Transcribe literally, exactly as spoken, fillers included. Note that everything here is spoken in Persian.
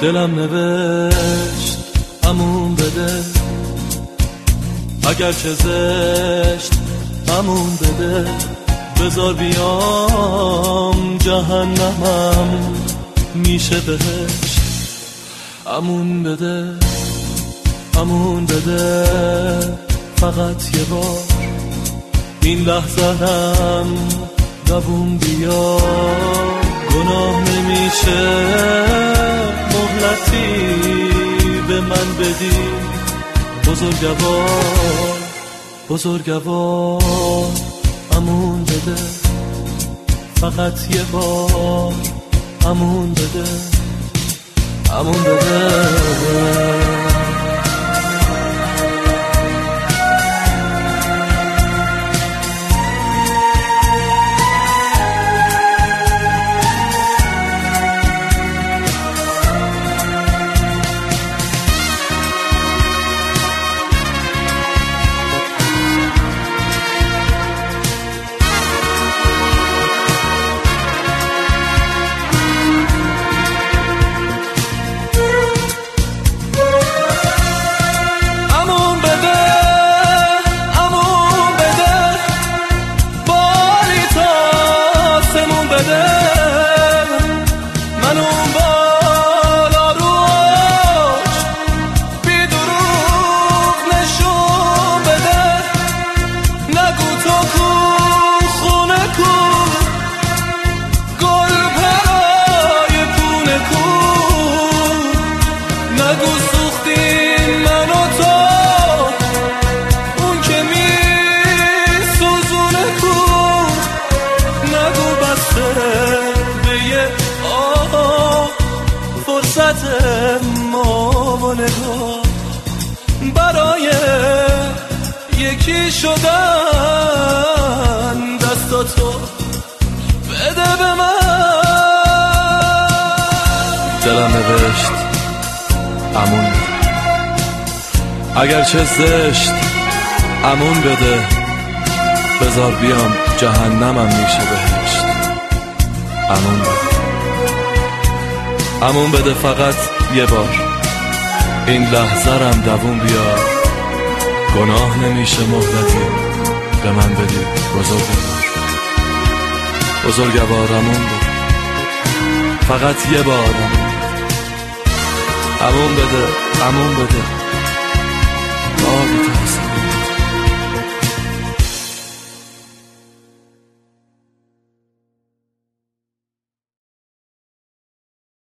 دلم نوشت امون بده، اگر چه زشت امون بده، بذار بیام جهنمم میشه بهشت. امون بده امون بده، فقط یه بار این لحظه‌ام دووم بیا. گناه نمیشه مهلتی به من بدی، بزرگوار بزرگوار امون بده، فقط یه بار امون بده امون بده. من اون بالا روش بی دروغ نشون بده، نگو تو کو خونه کو، گل پرای پونه کو، نگو سوختین من و تو، اون که می سوزونه کو، نگو بسته فرصت ما و نگاه برای یکی شدن، دستاتو بده به من. دلم نوشت امون بده، اگر چه زشت امون بده، بذار بیام جهنمم میشه بهشت. امون بده امون بده، فقط یه بار این لحظه‌رم دووم بیار. گناه نمیشه مهلتی به من بدی، بزرگوار بزرگوار امون بده، فقط یه بار امون بده امون بده امون بده. آبی ترسم